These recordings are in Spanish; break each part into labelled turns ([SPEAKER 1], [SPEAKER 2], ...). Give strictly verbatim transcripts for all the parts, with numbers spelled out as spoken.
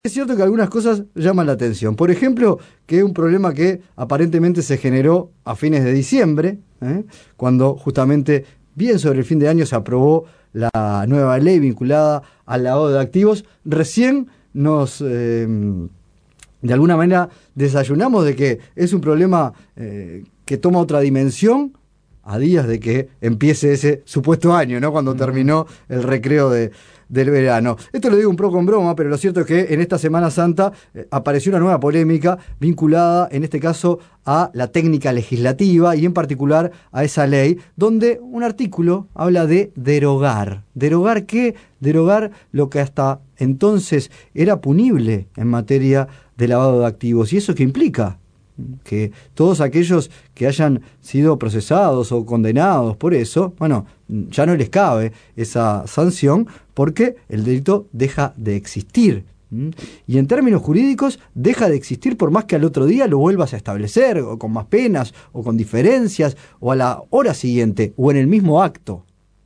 [SPEAKER 1] es cierto que algunas cosas llaman la atención. Por ejemplo, que un problema que aparentemente se generó a fines de diciembre, ¿eh? cuando justamente bien sobre el fin de año se aprobó la nueva ley vinculada al lavado de activos. Recién nos, eh, de alguna manera, desayunamos de que es un problema eh, que toma otra dimensión a días de que empiece ese supuesto año, ¿no? Cuando terminó el recreo de, del verano. Esto lo digo un poco en broma, pero lo cierto es que en esta Semana Santa eh, apareció una nueva polémica vinculada, en este caso, a la técnica legislativa y en particular a esa ley, donde un artículo habla de derogar. ¿Derogar qué? Derogar lo que hasta entonces era punible en materia de lavado de activos. ¿Y eso qué implica? Que todos aquellos que hayan sido procesados o condenados por eso, bueno, ya no les cabe esa sanción porque el delito deja de existir. Y en términos jurídicos deja de existir por más que al otro día lo vuelvas a establecer, o con más penas, o con diferencias, o a la hora siguiente, o en el mismo acto.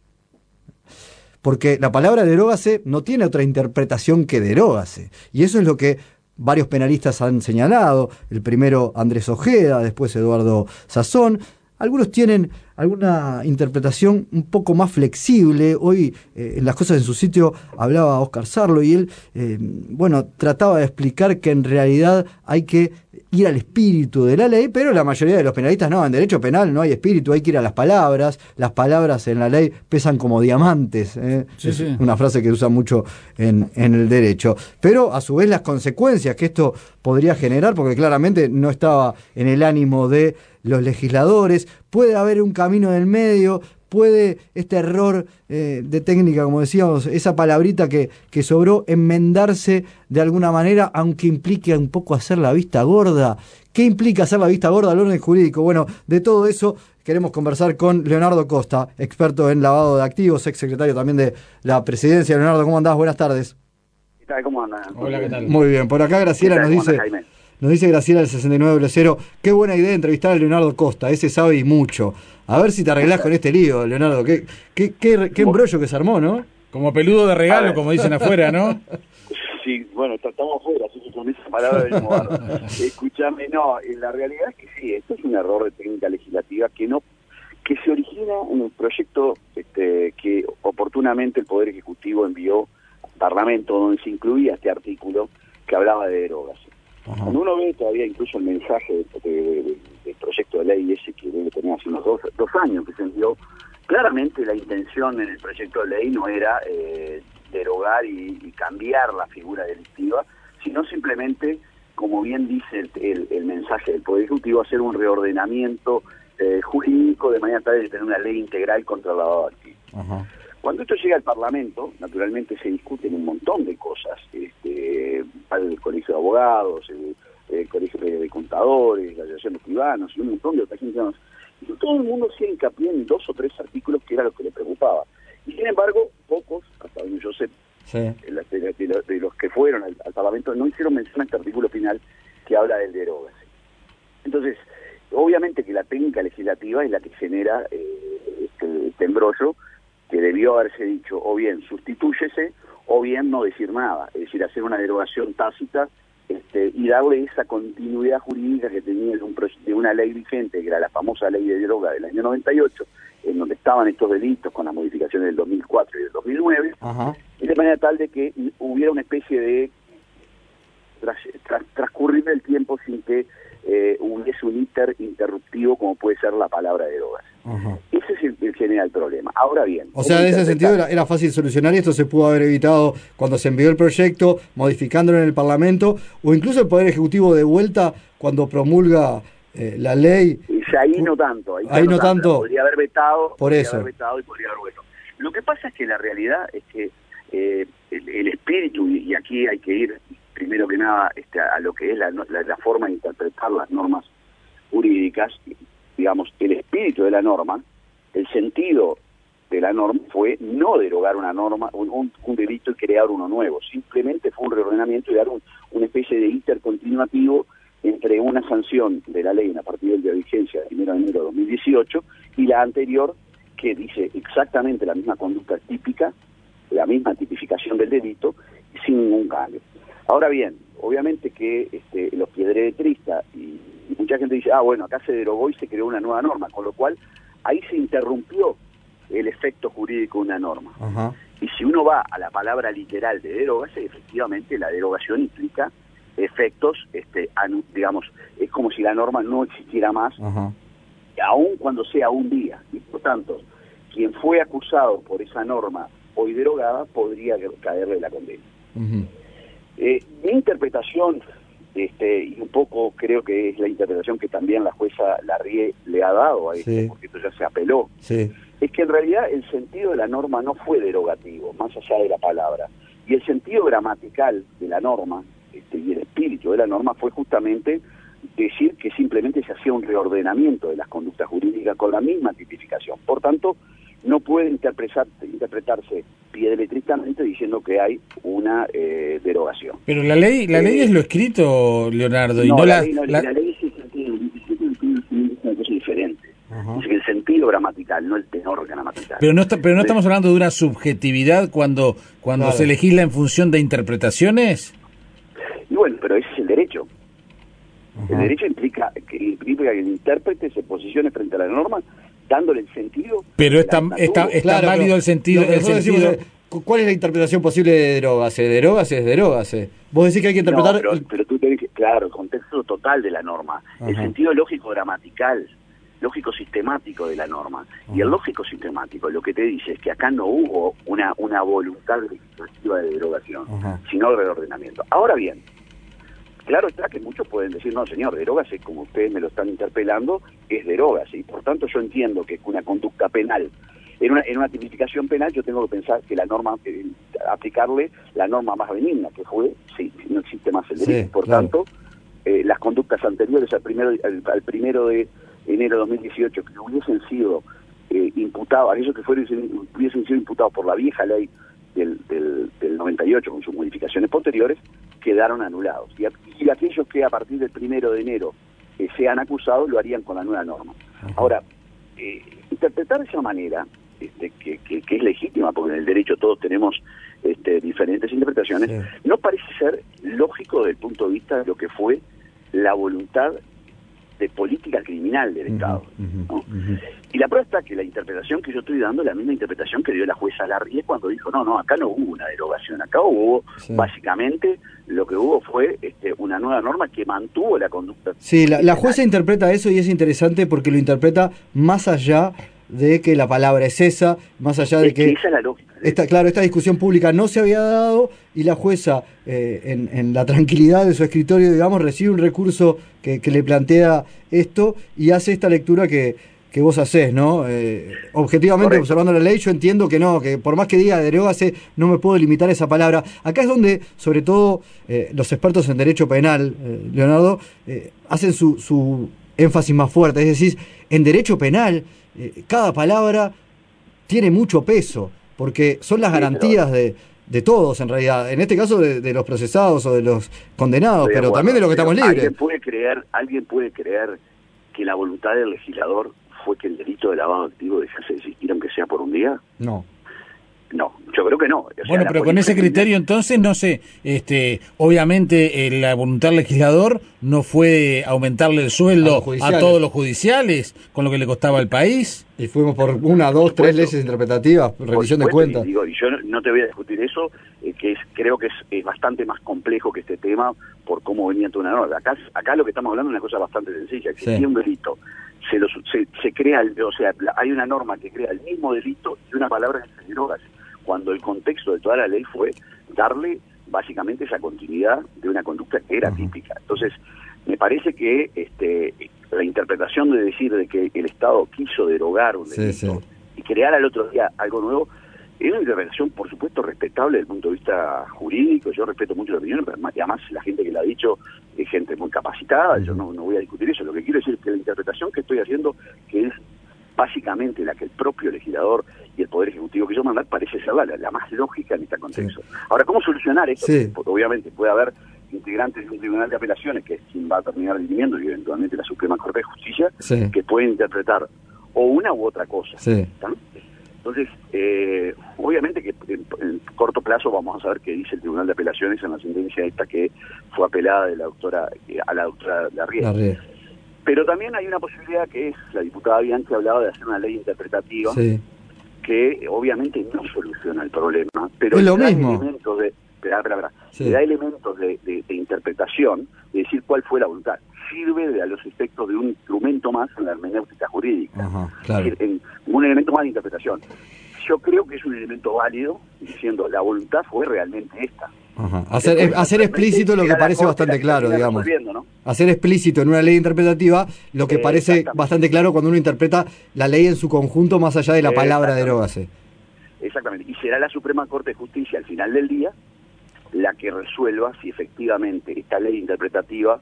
[SPEAKER 1] Porque la palabra derógase no tiene otra interpretación que derógase. Y eso es lo que varios penalistas han señalado, el primero Andrés Ojeda, después Eduardo Sazón. Algunos tienen alguna interpretación un poco más flexible. Hoy eh, en Las Cosas en su Sitio hablaba Óscar Sarlo y él, eh, bueno, trataba de explicar que en realidad hay que ir al espíritu de la ley, pero la mayoría de los penalistas no, en derecho penal no hay espíritu, hay que ir a las palabras, las palabras en la ley pesan como diamantes, ¿eh?
[SPEAKER 2] Sí,
[SPEAKER 1] es
[SPEAKER 2] sí.
[SPEAKER 1] una frase que se usa mucho en, en el derecho, pero a su vez las consecuencias que esto podría generar, porque claramente no estaba en el ánimo de los legisladores, puede haber un camino del medio, puede este error eh, de técnica, como decíamos, esa palabrita que, que sobró, enmendarse de alguna manera, aunque implique un poco hacer la vista gorda. ¿Qué implica hacer la vista gorda al orden jurídico? Bueno, de todo eso queremos conversar con Leonardo Costa, experto en lavado de activos, ex secretario también de la presidencia. Leonardo, ¿cómo andás? Buenas tardes.
[SPEAKER 3] ¿Qué tal? ¿Cómo andan?
[SPEAKER 2] Hola, ¿qué tal?
[SPEAKER 1] Muy bien, por acá Graciela nos dice... Nos dice Graciela del sesenta y nueve cero, qué buena idea entrevistar a Leonardo Costa, ese sabe y mucho. A ver si te arreglás con este lío, Leonardo. Qué, qué, qué, qué embrollo que se armó, ¿no?
[SPEAKER 2] Como peludo de regalo, como dicen afuera, ¿no?
[SPEAKER 3] Sí, bueno, estamos afuera, así que con esa palabra venimos a... Escuchame, no, la realidad es que sí, esto es un error de técnica legislativa que no que se origina en el proyecto este, que oportunamente el Poder Ejecutivo envió al Parlamento, donde se incluía este artículo que hablaba de derogación. Ajá. Cuando uno ve todavía incluso el mensaje del de, de, de, de proyecto de ley ese que debe tener hace unos dos, dos años que se envió, claramente la intención en el proyecto de ley no era eh, derogar y, y cambiar la figura delictiva, sino simplemente, como bien dice el, el, el mensaje del Poder Ejecutivo, hacer un reordenamiento eh, jurídico de manera tal de tener una ley integral contra el lavado de activos. Ajá. Cuando esto llega al Parlamento, naturalmente se discuten un montón de cosas, este, el Colegio de Abogados, el, el Colegio de, de Contadores, la Asociación de Escribanos y un montón de otras gente más. Y todo el mundo hacía hincapié en dos o tres artículos que era lo que le preocupaba. Y sin embargo, pocos, hasta donde yo sé, sí. de, de, de, de los que fueron al, al Parlamento, no hicieron mención a este artículo final que habla del derogación. Entonces, obviamente que la técnica legislativa es la que genera eh, este, este embrollo, que debió haberse dicho o bien sustitúyese o bien no decir nada, es decir, hacer una derogación tácita este, y darle esa continuidad jurídica que tenía de, un, de una ley vigente, que era la famosa ley de droga del año noventa y ocho, en donde estaban estos delitos con las modificaciones del dos mil cuatro y del dos mil nueve, Ajá. y de manera tal de que hubiera una especie de tras, tras, transcurrir el tiempo sin que eh, hubiese un íter interruptivo como puede ser la palabra derogación. Ajá. Ese es el, el general problema. Ahora bien,
[SPEAKER 1] o sea, en ese sentido era, era fácil solucionar y esto se pudo haber evitado cuando se envió el proyecto, modificándolo en el Parlamento, o incluso el Poder Ejecutivo de vuelta cuando promulga eh, la ley.
[SPEAKER 3] Y ahí no tanto, ahí,
[SPEAKER 1] ahí no tanto. tanto.
[SPEAKER 3] Podría haber vetado,
[SPEAKER 1] por
[SPEAKER 3] podría
[SPEAKER 1] eso.
[SPEAKER 3] haber vetado y podría haber vuelto. Lo que pasa es que la realidad es que eh, el, el espíritu, y aquí hay que ir primero que nada este, a lo que es la, la, la forma de interpretar las normas jurídicas, digamos, el espíritu de la norma, el sentido de la norma fue no derogar una norma, un, un, un delito y crear uno nuevo, simplemente fue un reordenamiento y dar un, una especie de intercontinuativo entre una sanción de la ley a partir del día de vigencia del primero de enero de dos mil dieciocho y la anterior que dice exactamente la misma conducta típica, la misma tipificación del delito, sin ningún cambio. Ahora bien, obviamente que este, los piedretristas y, y mucha gente dice, ah, bueno, acá se derogó y se creó una nueva norma, con lo cual ahí se interrumpió el efecto jurídico de una norma.
[SPEAKER 1] Ajá.
[SPEAKER 3] Y si uno va a la palabra literal de derogarse, efectivamente la derogación implica efectos, este, anu, digamos, es como si la norma no existiera más,
[SPEAKER 1] Ajá.
[SPEAKER 3] aun cuando sea un día. Y por tanto, quien fue acusado por esa norma hoy derogada podría caerle la condena.
[SPEAKER 1] Uh-huh.
[SPEAKER 3] Eh, mi interpretación, este, y un poco creo que es la interpretación que también la jueza Larrié le ha dado a esto,
[SPEAKER 1] sí.
[SPEAKER 3] porque esto ya se apeló,
[SPEAKER 1] sí.
[SPEAKER 3] es que en realidad el sentido de la norma no fue derogativo, más allá de la palabra. Y el sentido gramatical de la norma, este, y el espíritu de la norma fue justamente decir que simplemente se hacía un reordenamiento de las conductas jurídicas con la misma tipificación. Por tanto, no puede interpretar, interpretarse piedeletristamente diciendo que hay una eh, derogación.
[SPEAKER 2] Pero la ley la eh, ley es lo escrito, Leonardo, y
[SPEAKER 3] no,
[SPEAKER 2] no
[SPEAKER 3] la,
[SPEAKER 2] la...
[SPEAKER 3] Ley, no,
[SPEAKER 2] la...
[SPEAKER 3] la ley es el sentido, es una cosa diferente.
[SPEAKER 1] Uh-huh.
[SPEAKER 3] Es el sentido gramatical, no el tenor gramatical.
[SPEAKER 2] Pero no, está, pero no estamos hablando de una subjetividad cuando, cuando claro. se legisla en función de interpretaciones.
[SPEAKER 3] Y bueno, pero ese es el derecho. Uh-huh. El derecho implica que, implica que el intérprete se posicione frente a la norma dándole el sentido.
[SPEAKER 2] Pero está, está, está claro, válido el sentido. El sentido...
[SPEAKER 1] Decimos, ¿cuál es la interpretación posible de derógase? ¿Derógase es derógase? Vos decís que hay que interpretar...
[SPEAKER 3] No, pero, el... pero tú tenés que, claro, el contexto total de la norma, uh-huh. el sentido lógico gramatical, lógico sistemático de la norma. Uh-huh. Y el lógico sistemático lo que te dice es que acá no hubo una, una voluntad legislativa de derogación, uh-huh. sino de reordenamiento. Ahora bien, claro está que muchos pueden decir, no, señor, derógase, como ustedes me lo están interpelando, es derógase. Y por tanto yo entiendo que una conducta penal, en una, en una tipificación penal yo tengo que pensar que la norma, eh, aplicarle la norma más benigna, que fue, sí, no existe más el derecho. Sí, por claro. tanto, eh, las conductas anteriores al primero, al, al primero de enero de dos mil dieciocho, que hubiesen sido eh, imputados, aquellos que fueron, hubiesen sido imputados por la vieja ley del, del, del noventa y ocho con sus modificaciones posteriores, quedaron anulados. Y, y aquellos que a partir del primero de enero eh, sean acusados, lo harían con la nueva norma. Uh-huh. Ahora, eh, interpretar de esa manera, este, que, que, que es legítima, porque en el derecho todos tenemos este, diferentes interpretaciones, sí. no parece ser lógico desde el punto de vista de lo que fue la voluntad de política criminal del uh-huh, Estado. Uh-huh, ¿no? uh-huh. Y la prueba está que la interpretación que yo estoy dando es la misma interpretación que dio la jueza Larrié cuando dijo, no, no, acá no hubo una derogación, acá hubo, sí. básicamente, lo que hubo fue este, una nueva norma que mantuvo la conducta.
[SPEAKER 1] Sí, la, la jueza interpreta eso y es interesante porque lo interpreta más allá de que la palabra es esa, más allá de
[SPEAKER 3] es
[SPEAKER 1] que...
[SPEAKER 3] que esa es la lógica.
[SPEAKER 1] Esta, claro, esta discusión pública no se había dado y la jueza, eh, en, en la tranquilidad de su escritorio, digamos, recibe un recurso que, que le plantea esto y hace esta lectura que, que vos hacés, ¿no? Eh, objetivamente, correcto. Observando la ley, yo entiendo que no, que por más que diga derógase, no me puedo limitar a esa palabra. Acá es donde, sobre todo, eh, los expertos en derecho penal, eh, Leonardo, eh, hacen su, su énfasis más fuerte. Es decir, en derecho penal, eh, cada palabra tiene mucho peso, porque son las garantías de, de todos, en realidad. En este caso, de, de los procesados o de los condenados, pero acuerdo, también de los que estamos libres.
[SPEAKER 3] ¿Alguien puede creer, alguien puede creer que la voluntad del legislador fue que el delito de lavado activo dejase de existir, aunque sea por un día?
[SPEAKER 1] No.
[SPEAKER 3] No, yo creo que no. O sea,
[SPEAKER 2] bueno, pero con ese criterio entonces, no sé, este, obviamente eh, la voluntad del legislador no fue aumentarle el sueldo a, a todos los judiciales, con lo que le costaba al país.
[SPEAKER 1] Y fuimos por una, dos, tres leyes interpretativas, revisión de cuentas.
[SPEAKER 3] Y, digo, y yo no, no te voy a discutir eso, eh, que es, creo que es, es bastante más complejo que este tema por cómo venía toda una norma. Acá, acá lo que estamos hablando es una cosa bastante sencilla, existía sí. un delito. Se, lo, se, se crea, el, o sea, hay una norma que crea el mismo delito y una palabra que se deroga, cuando el contexto de toda la ley fue darle básicamente esa continuidad de una conducta que era uh-huh. típica. Entonces, me parece que este, la interpretación de decir de que el Estado quiso derogar un delito sí, sí. y crear al otro día algo nuevo, es una interpretación, por supuesto, respetable desde el punto de vista jurídico. Yo respeto mucho la opinión, pero además la gente que la ha dicho es gente muy capacitada, uh-huh. yo no, no voy a discutir eso. Lo que quiero decir es que la interpretación que estoy haciendo, que es básicamente la que el propio legislador y el Poder Ejecutivo quiso mandar, parece ser la, la más lógica en este contexto. Sí. Ahora, ¿cómo solucionar esto? Sí. Porque obviamente puede haber integrantes de un tribunal de apelaciones, que es quien va a terminar dirimiendo, y eventualmente la Suprema Corte de Justicia, sí. que pueden interpretar o una u otra cosa.
[SPEAKER 1] Sí.
[SPEAKER 3] Entonces, eh, obviamente que en, en corto plazo vamos a saber qué dice el Tribunal de Apelaciones en la sentencia esta que fue apelada de la doctora eh, a la doctora Larrié. Pero también hay una posibilidad que es, la diputada Bianchi hablaba de hacer una ley interpretativa, sí, que obviamente no soluciona el problema, pero
[SPEAKER 1] es lo
[SPEAKER 3] le da
[SPEAKER 1] mismo.
[SPEAKER 3] elementos de, espera, espera, espera, sí, le da elementos de, de, de interpretación, de decir cuál fue la voluntad. Sirve de, a los efectos de un instrumento más en la hermenéutica jurídica.
[SPEAKER 1] Ajá, claro.
[SPEAKER 3] Es decir, en, un elemento más de interpretación. Yo creo que es un elemento válido, diciendo la voluntad fue realmente esta.
[SPEAKER 1] Ajá. Hacer, Después, hacer explícito lo que parece bastante claro, digamos. ¿No? Hacer explícito en una ley interpretativa lo que eh, parece bastante claro cuando uno interpreta la ley en su conjunto más allá de la palabra derógase.
[SPEAKER 3] Exactamente. Y será la Suprema Corte de Justicia al final del día la que resuelva si efectivamente esta ley interpretativa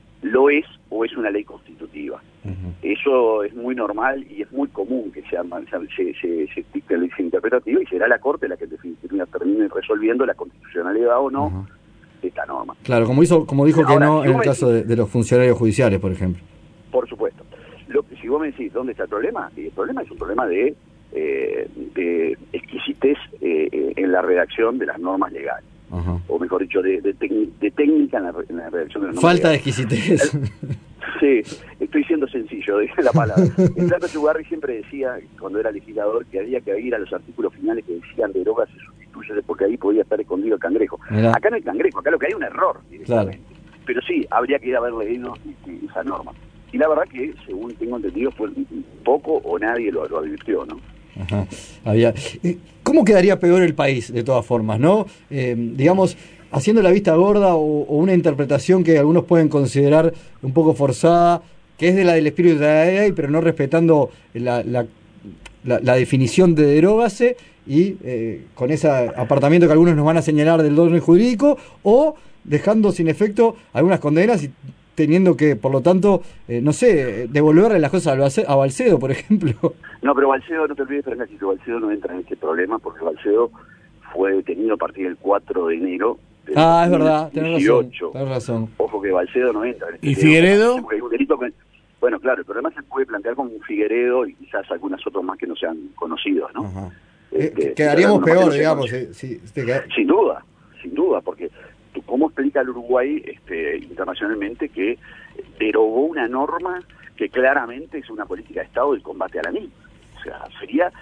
[SPEAKER 3] lo es o es una ley constitutiva. Uh-huh. Eso es muy normal y es muy común que sea, se, se, se dicte ley interpretativa y será la Corte la que definitivamente termine resolviendo la constitucionalidad o no uh-huh. de esta norma.
[SPEAKER 1] Claro, como hizo, como dijo Ahora, que no si en el caso decís, de, de los funcionarios judiciales, por ejemplo.
[SPEAKER 3] Por supuesto. Lo que, si vos me decís dónde está el problema, el problema es un problema de, eh, de exquisitez eh, en la redacción de las normas legales. Ajá. O mejor dicho, de, de, de técnica en la, en la redacción de las normas
[SPEAKER 1] Falta
[SPEAKER 3] legales.
[SPEAKER 1] de exquisitez.
[SPEAKER 3] Sí, estoy siendo sencillo, dije la palabra. El Flaco Echevarri siempre decía, cuando era legislador, que había que ir a los artículos finales que decían de drogas se sustituye porque ahí podía estar escondido el cangrejo. Mirá. Acá no hay cangrejo, acá lo que hay es un error directamente. Claro. Pero sí, habría que ir a haber leído esa norma. Y la verdad que, según tengo entendido, fue poco o nadie lo, lo advirtió, ¿no?
[SPEAKER 1] Ajá. Había... ¿Cómo quedaría peor el país, de todas formas, no? Eh, digamos, haciendo la vista gorda o, o una interpretación que algunos pueden considerar un poco forzada, que es de la del espíritu de la ley, pero no respetando la, la, la, la definición de derógase y eh, con ese apartamiento que algunos nos van a señalar del orden jurídico, o dejando sin efecto algunas condenas y teniendo que, por lo tanto, eh, no sé, devolverle las cosas a Balcedo, por ejemplo.
[SPEAKER 3] No, pero Balcedo, no te olvides, Francisco, Balcedo no entra en este problema porque Balcedo fue detenido a partir del cuatro de enero del
[SPEAKER 1] ah, es verdad, tenés razón,
[SPEAKER 3] tenés razón. Ojo que Balcedo no entra en este
[SPEAKER 2] ¿Y Figueredo?
[SPEAKER 3] Porque hay un delito que, bueno, claro, el problema se puede plantear con un Figueredo y quizás algunas otras más que no sean conocidos, ¿no?
[SPEAKER 1] Ajá. Este, Quedaríamos peor, no digamos. Si, si, si queda...
[SPEAKER 3] Sin duda, sin duda, porque ¿cómo explica el Uruguay este, internacionalmente que derogó una norma que claramente es una política de Estado del combate a la misma? O sea, sería,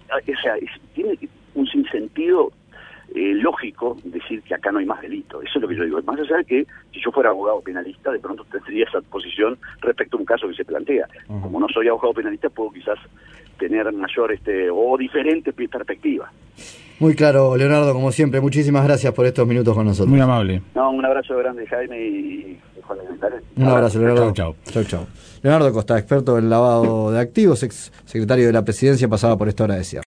[SPEAKER 3] o sea, es, tiene un sinsentido eh, lógico decir que acá no hay más delito. Eso es lo que yo digo. Más allá de que si yo fuera abogado penalista, de pronto tendría esa posición respecto a un caso que se plantea. Uh-huh. Como no soy abogado penalista, puedo quizás tener mayor este o diferente perspectiva.
[SPEAKER 1] Muy claro, Leonardo, como siempre. Muchísimas gracias por estos minutos con nosotros.
[SPEAKER 2] Muy amable.
[SPEAKER 3] No, un abrazo grande, Jaime, y Juan Leonardo.
[SPEAKER 1] Un abrazo, Leonardo.
[SPEAKER 2] Chau,
[SPEAKER 1] chau. Chau, chau. Leonardo Costa, experto en lavado de activos, ex secretario de la Presidencia, pasaba por esta hora de cierre.